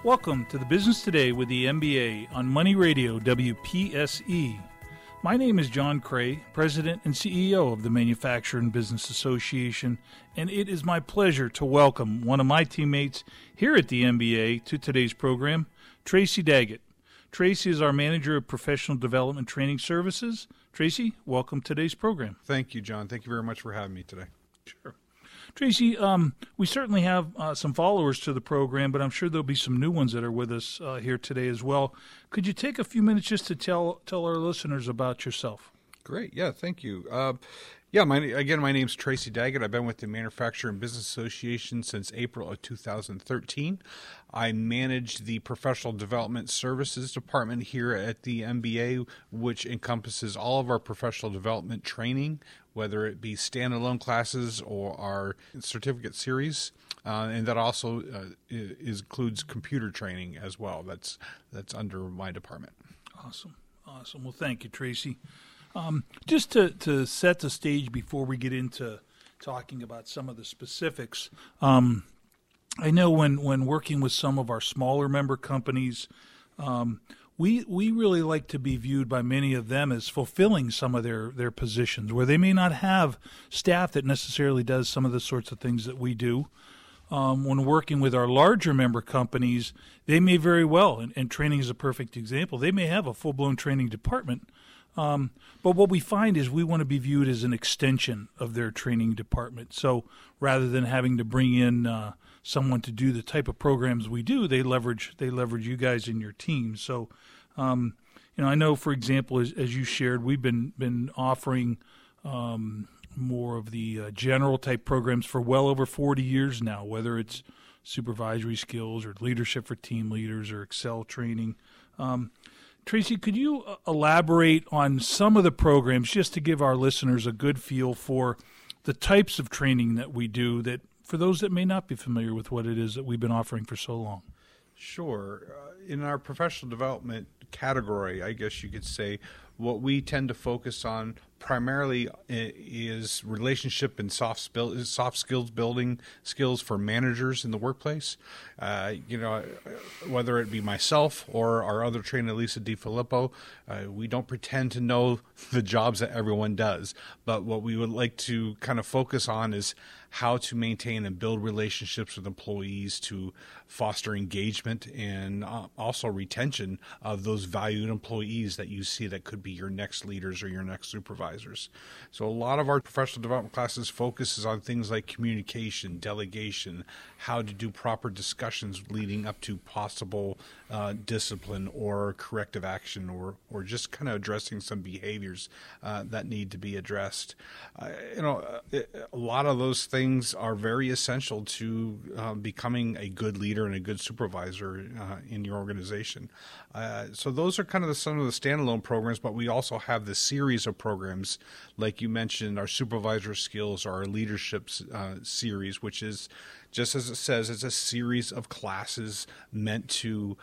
Welcome to the Business Today with the MBA on Money Radio WPSE. My name is John Cray, President and CEO of the Manufacturing Business Association, and it is my pleasure to welcome one of my teammates here at the MBA to today's program, Tracy Daggett. Tracy is our Manager of Professional Development Training Services. Tracy, welcome to today's program. Thank you, John. Thank you very much for having me today. Sure. Tracy, we certainly have some followers to the program, but I'm sure there'll be some new ones that are with us here today as well. Could you take a few minutes just to tell our listeners about yourself? Great. Yeah, thank you. My name's Tracy Daggett. I've been with the Manufacturing Business Association since April of 2013. I manage the Professional Development Services Department here at the MBA, which encompasses all of our professional development training, whether it be standalone classes or our certificate series, and that also includes computer training as well. That's under my department. Awesome. Well, thank you, Tracy. Just to set the stage before we get into talking about some of the specifics, I know when working with some of our smaller member companies, we really like to be viewed by many of them as fulfilling some of their positions, where they may not have staff that necessarily does some of the sorts of things that we do. When working with our larger member companies, they may very well, and training is a perfect example, they may have a full-blown training department. But what we find is we want to be viewed as an extension of their training department. So rather than having to bring in someone to do the type of programs we do, they leverage you guys in your team. So, I know, for example, as you shared, we've been offering more of the general type programs for well over 40 years now, whether it's supervisory skills or leadership for team leaders or Excel training. Tracy, could you elaborate on some of the programs just to give our listeners a good feel for the types of training that we do, that for those that may not be familiar with what it is that we've been offering for so long? Sure. In our professional development category, I guess you could say, what we tend to focus on primarily is relationship and soft skills building skills for managers in the workplace. Whether it be myself or our other trainer, Lisa DiFilippo, we don't pretend to know the jobs that everyone does. But what we would like to kind of focus on is how to maintain and build relationships with employees to foster engagement and also retention of those valued employees that you see that could be your next leaders or your next supervisors. So a lot of our professional development classes focuses on things like communication, delegation, how to do proper discussions leading up to possible discipline or corrective action, or just kind of addressing some behaviors that need to be addressed. A lot of those things are very essential to becoming a good leader and a good supervisor in your organization. So those are kind of some of the standalone programs, but we also have the series of programs, like you mentioned, our supervisor skills or our leadership series, which is, just as it says, it's a series of classes meant to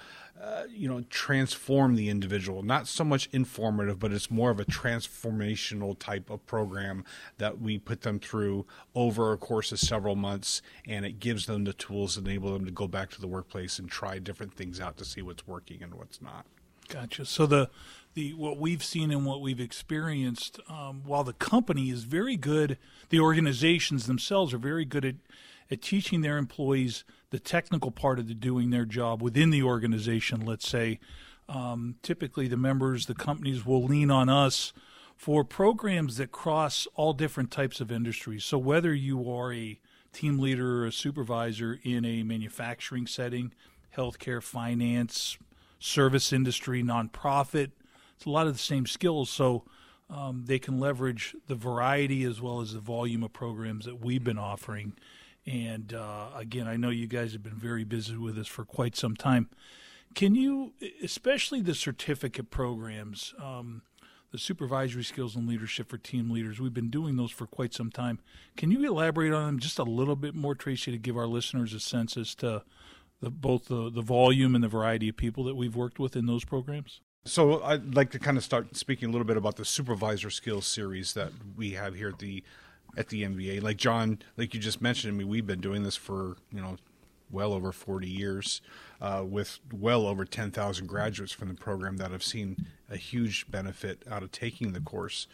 transform the individual. Not so much informative, but it's more of a transformational type of program that we put them through over a course of several months, and it gives them the tools that enable them to go back to the workplace and try different things out to see what's working and what's not. Gotcha. So the what we've seen and what we've experienced, while the company is very good, the organizations themselves are very good at teaching their employees the technical part of doing their job within the organization, let's say. Typically the companies will lean on us for programs that cross all different types of industries. So whether you are a team leader or a supervisor in a manufacturing setting, healthcare, finance, service industry, nonprofit, it's a lot of the same skills. So they can leverage the variety as well as the volume of programs that we've been offering. And again, I know you guys have been very busy with this for quite some time. Can you, especially the certificate programs, the supervisory skills and leadership for team leaders, we've been doing those for quite some time. Can you elaborate on them just a little bit more, Tracy, to give our listeners a sense as to both the volume and the variety of people that we've worked with in those programs? So I'd like to kind of start speaking a little bit about the supervisor skills series that we have here at the MBA. Like John, like you just mentioned, we've been doing this for, well over 40 years, with well over 10,000 graduates from the program that have seen a huge benefit out of taking the course.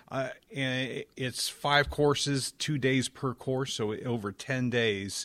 And it's 5 courses, 2 days per course, so over 10 days.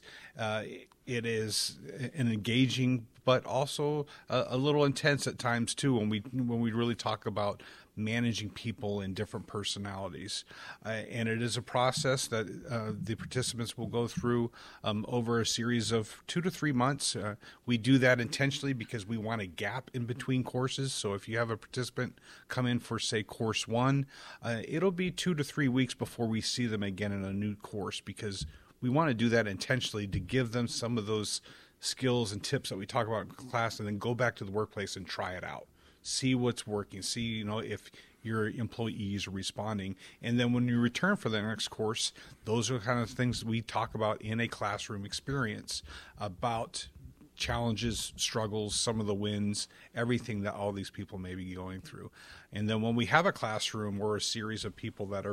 It is an engaging, but also a little intense at times too. When we really talk about managing people in different personalities, and it is a process that the participants will go through over a series of 2 to 3 months. We do that intentionally because we want a gap in between courses. So if you have a participant come in for, say, course 1, it'll be 2 to 3 weeks before we see them again in a new course, because we want to do that intentionally to give them some of those skills and tips that we talk about in class, and then go back to the workplace and try it out. See what's working. See, if your employees are responding. And then when you return for the next course, those are the kind of things we talk about in a classroom experience, about challenges, struggles, some of the wins, everything that all these people may be going through. And then when we have a classroom or a series of people that are,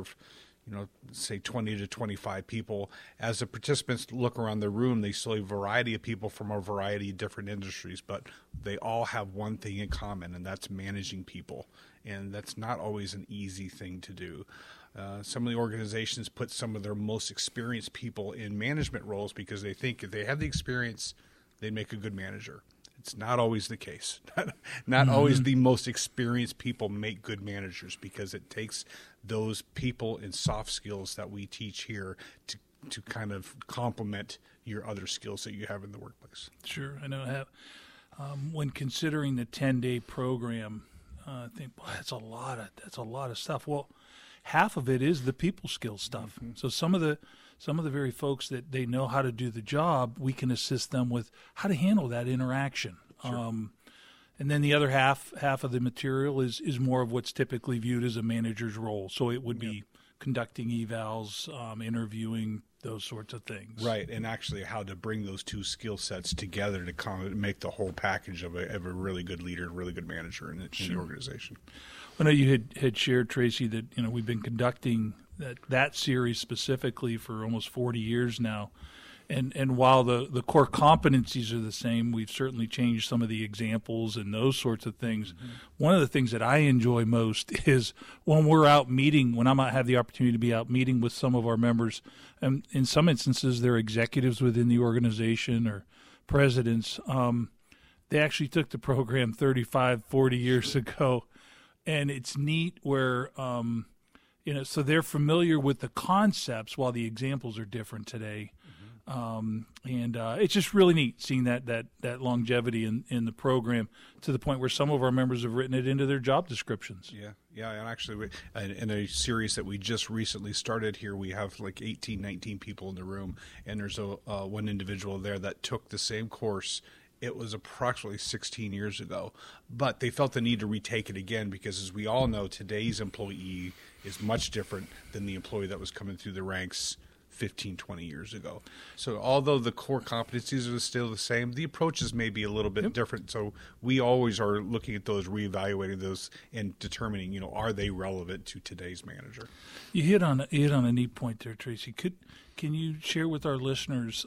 say 20 to 25 people, as the participants look around the room, they see a variety of people from a variety of different industries, but they all have one thing in common, and that's managing people. And that's not always an easy thing to do. Some of the organizations put some of their most experienced people in management roles because they think if they have the experience, they'd make a good manager. It's not always the case. Not always the most experienced people make good managers, because it takes those people and soft skills that we teach here to kind of complement your other skills that you have in the workplace. Sure, I know. When considering the 10-day program, I think, boy, that's a lot of stuff. Well, half of it is the people skills stuff. Mm-hmm. So some of the very folks that they know how to do the job, we can assist them with how to handle that interaction. Sure. And then the other half of the material is more of what's typically viewed as a manager's role. So it would be conducting evals, interviewing, those sorts of things. Right, and actually how to bring those two skill sets together to make the whole package of a really good leader, really good manager in the organization. I know you had shared, Tracy, that we've been conducting that series specifically for almost 40 years now. And while the core competencies are the same, we've certainly changed some of the examples and those sorts of things. Mm-hmm. One of the things that I enjoy most is when we're out meeting, when I might have the opportunity to be out meeting with some of our members, and in some instances they're executives within the organization or presidents. They actually took the program 35, 40 years ago, and it's neat where so they're familiar with the concepts while the examples are different today. And it's just really neat seeing that longevity in the program, to the point where some of our members have written it into their job descriptions. Yeah, and actually in a series that we just recently started here, we have like 18, 19 people in the room, and there's one individual there that took the same course. It was approximately 16 years ago, but they felt the need to retake it again because, as we all know, today's employee is much different than the employee that was coming through the ranks 15, 20 years ago. So although the core competencies are still the same, the approaches may be a little bit different. So we always are looking at those, reevaluating those, and determining, are they relevant to today's manager? You hit on a neat point there, Tracy. Can you share with our listeners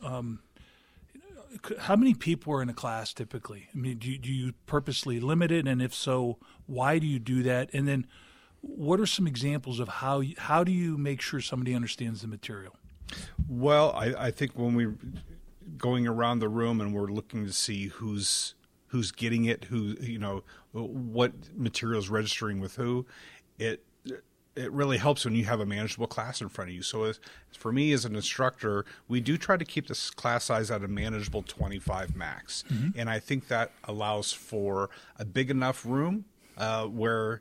how many people are in a class typically? I mean, do you purposely limit it, and if so, why do you do that? And then, what are some examples of how do you make sure somebody understands the material? Well, I think when we're going around the room and we're looking to see who's getting it, what material is registering with who, it really helps when you have a manageable class in front of you. So for me as an instructor, we do try to keep this class size at a manageable 25 max. Mm-hmm. And I think that allows for a big enough room where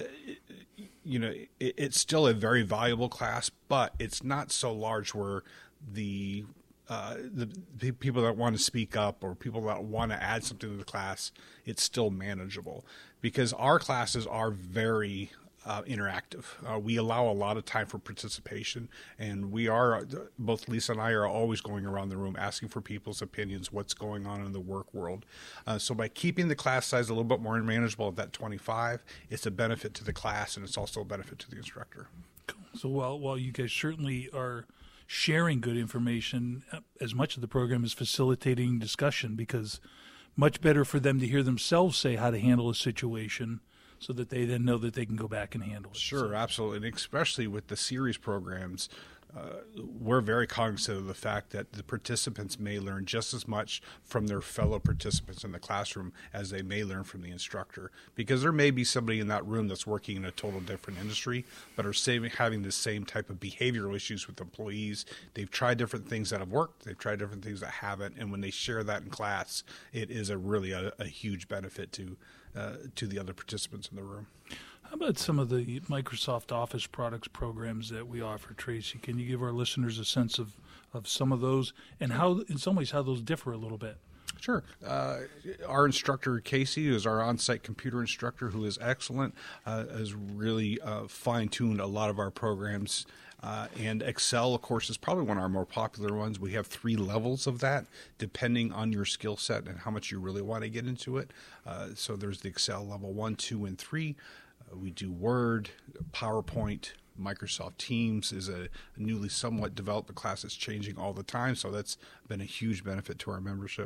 it's still a very valuable class, but it's not so large where the people that want to speak up or people that want to add something to the class, it's still manageable, because our classes are very interactive. We allow a lot of time for participation, and both Lisa and I are always going around the room asking for people's opinions, what's going on in the work world. So by keeping the class size a little bit more manageable at that 25, it's a benefit to the class, and it's also a benefit to the instructor. Cool. So while you guys certainly are sharing good information. As much of the program is facilitating discussion, because much better for them to hear themselves say how to handle a situation so that they then know that they can go back and handle it. Sure, So, absolutely. And especially with the series programs, we're very cognizant of the fact that the participants may learn just as much from their fellow participants in the classroom as they may learn from the instructor. Because there may be somebody in that room that's working in a total different industry, but are having the same type of behavioral issues with employees. They've tried different things that have worked. They've tried different things that haven't. And when they share that in class, it is really a huge benefit to the other participants in the room. how about some of the Microsoft Office products programs that we offer, Tracy? Can you give our listeners a sense of some of those and how, in some ways, how those differ a little bit? Sure. Our instructor, Casey, who is our on-site computer instructor, who is excellent, has really fine-tuned a lot of our programs. And Excel, of course, is probably one of our more popular ones. We have 3 levels of that, depending on your skill set and how much you really want to get into it. So there's the Excel level 1, 2, and 3. We do Word, PowerPoint. Microsoft Teams is a newly somewhat developed class that's changing all the time, so that's been a huge benefit to our membership.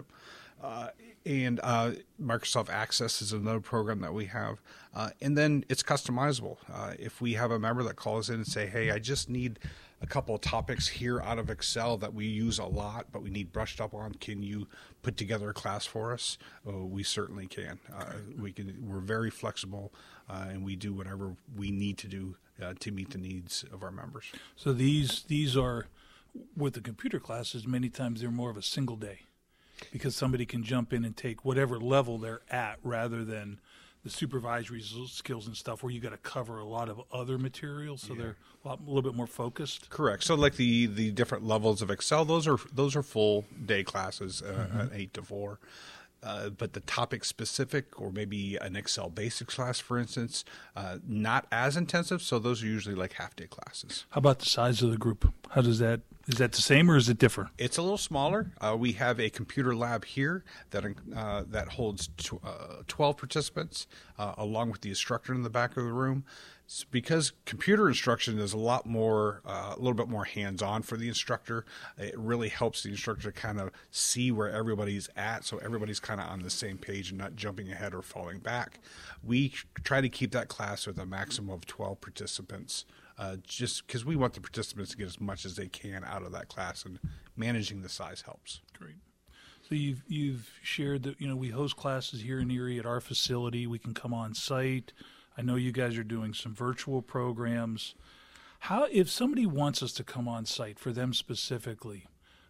And Microsoft Access is another program that we have. And then it's customizable. If we have a member that calls in and say, hey, I just need a couple of topics here out of Excel that we use a lot, but we need brushed up on, can you put together a class for us? We certainly can. We're very flexible, and we do whatever we need to do to meet the needs of our members. So these are, with the computer classes, many times they're more of a single day, because somebody can jump in and take whatever level they're at rather than the supervisory skills and stuff where you got to cover a lot of other material, so they're a little bit more focused. Correct. So like the different levels of Excel, those are full day classes, 8 to 4. But the topic specific, or maybe an Excel basics class, for instance, not as intensive. So those are usually like half-day classes. How about the size of the group? How does that, is that the same or is it differ? It's a little smaller. We have a computer lab here that holds 12 participants, along with the instructor in the back of the room. It's because computer instruction is a little bit more hands-on for the instructor. It really helps the instructor kind of see where everybody's at, so everybody's kind of on the same page and not jumping ahead or falling back. We try to keep that class with a maximum of 12 participants, just because we want the participants to get as much as they can out of that class, and managing the size helps. Great. So you've shared that, we host classes here in Erie at our facility. We can come on site. I know you guys are doing some virtual programs. How, if somebody wants us to come on site for them specifically,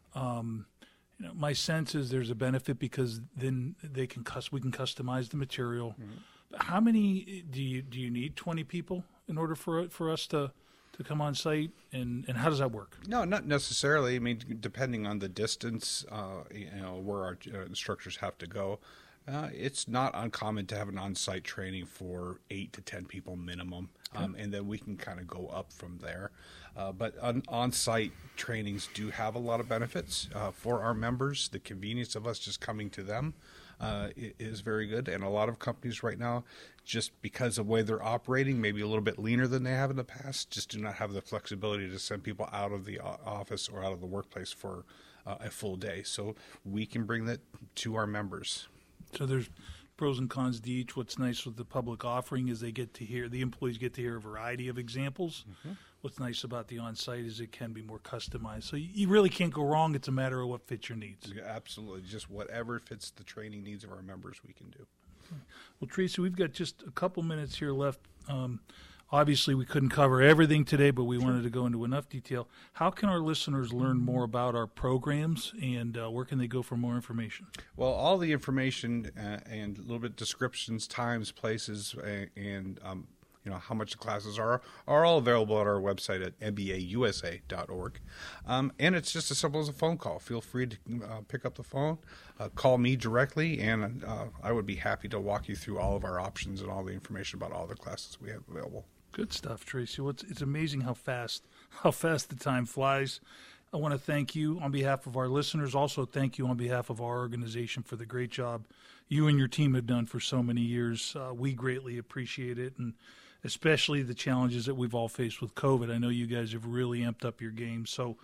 my sense is there's a benefit because then we can customize the material. Mm-hmm. How many do you need? 20 people in order for us to come on site, and how does that work? No, not necessarily. I mean, depending on the distance, where our instructors have to go. It's not uncommon to have an on-site training for 8 to 10 people minimum, and then we can kind of go up from there. But on-site trainings do have a lot of benefits for our members. The convenience of us just coming to them is very good, and a lot of companies right now, just because of the way they're operating, maybe a little bit leaner than they have in the past, just do not have the flexibility to send people out of the office or out of the workplace for a full day. So we can bring that to our members. So there's pros and cons to each. What's nice with the public offering is the employees get to hear a variety of examples. Mm-hmm. What's nice about the on-site is it can be more customized. So you really can't go wrong. It's a matter of what fits your needs. Yeah, absolutely. Just whatever fits the training needs of our members, we can do. Okay. Well, Tracy, we've got just a couple minutes here left. Obviously, we couldn't cover everything today, but we wanted to go into enough detail. How can our listeners learn more about our programs, and where can they go for more information? Well, all the information and a little bit descriptions, times, places, and how much the classes are all available at our website at mbausa.org. And it's just as simple as a phone call. Feel free to pick up the phone, call me directly, and I would be happy to walk you through all of our options and all the information about all the classes we have available. Good stuff, Tracy. Well, it's amazing how fast the time flies. I want to thank you on behalf of our listeners. Also, thank you on behalf of our organization for the great job you and your team have done for so many years. We greatly appreciate it, and especially the challenges that we've all faced with COVID. I know you guys have really amped up your game. So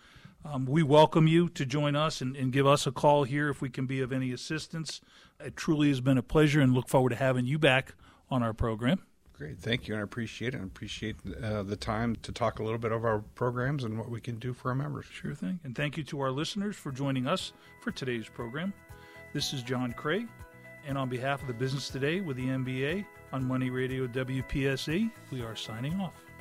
We welcome you to join us and give us a call here if we can be of any assistance. It truly has been a pleasure and look forward to having you back on our program. Great. Thank you. And I appreciate it. I appreciate the time to talk a little bit of our programs and what we can do for our members. Sure thing. And thank you to our listeners for joining us for today's program. This is John Craig. And on behalf of the Business Today with the MBA on Money Radio WPSE, we are signing off.